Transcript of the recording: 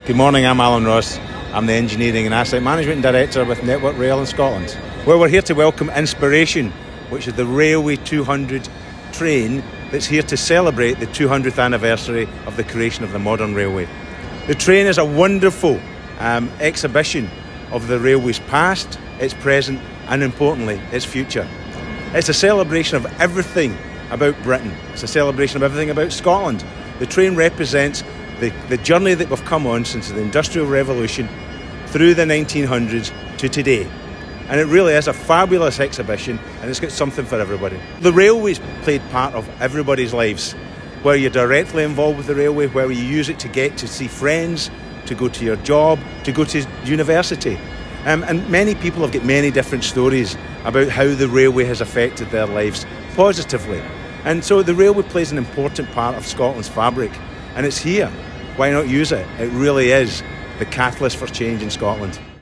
Good morning, I'm Alan Ross. I'm the Engineering and Asset Management Director with Network Rail in Scotland. Well, we're here to welcome Inspiration, which is the Railway 200 train that's here to celebrate the 200th anniversary of the creation of the modern railway. The train is a wonderful exhibition of the railway's past, its present and, importantly, its future. It's a celebration of everything about Britain. It's a celebration of everything about Scotland. The train represents the journey that we've come on since the Industrial Revolution through the 1900s to today. And it really is a fabulous exhibition, and it's got something for everybody. The railway's played part of everybody's lives, where you're directly involved with the railway, where you use it to get to see friends, to go to your job, to go to university. And many people have got many different stories about how the railway has affected their lives positively. And so the railway plays an important part of Scotland's fabric, and it's here. Why not use it? It really is the catalyst for change in Scotland.